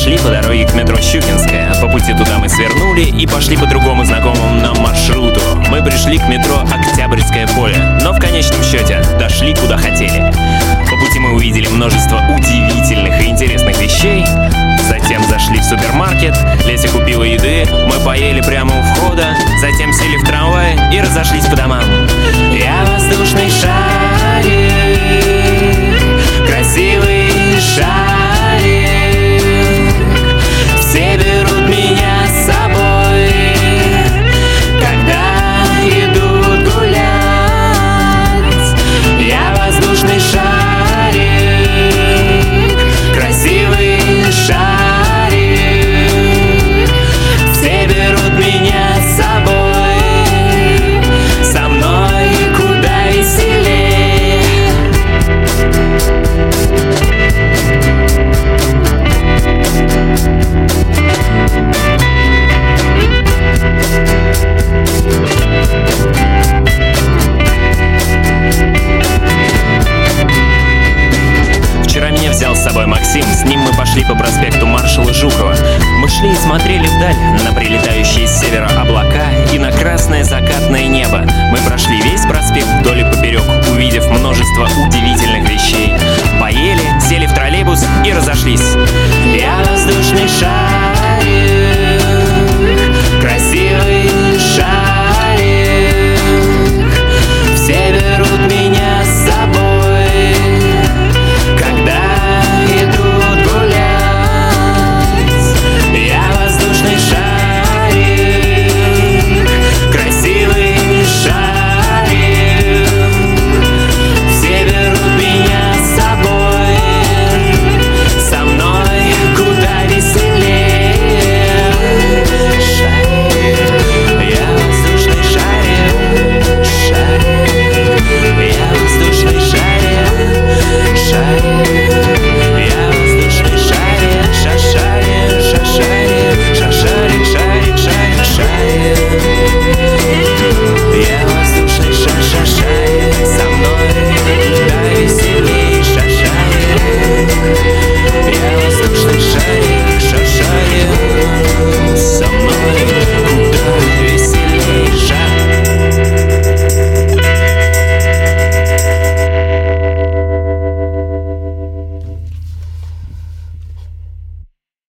шли по дороге к метро Щукинская. По пути туда мы свернули и пошли по другому знакомому нам маршруту. Мы пришли к метро Октябрьское поле, но в конечном счете дошли куда хотели. По пути мы увидели множество удивительных и интересных вещей. Затем зашли в супермаркет, Леся купила еды, мы поели прямо у входа. Затем сели в трамвай и разошлись по домам. Я воздушный шарик, красивый шарик, все берут меня с собой, когда идут гулять. Я воздушный шарик, красивый шарик, все берут меня с собой, со мной куда веселее. Вчера меня взял с собой Максим, с ним мы пошли по проспекту Маршала Жукова. Мы шли и смотрели вдаль на прилетающие с севера облака и на красное закатное небо. Мы прошли весь проспект вдоль и поперек, увидев множество удивительных вещей. Поели, сели в троллейбус и разошлись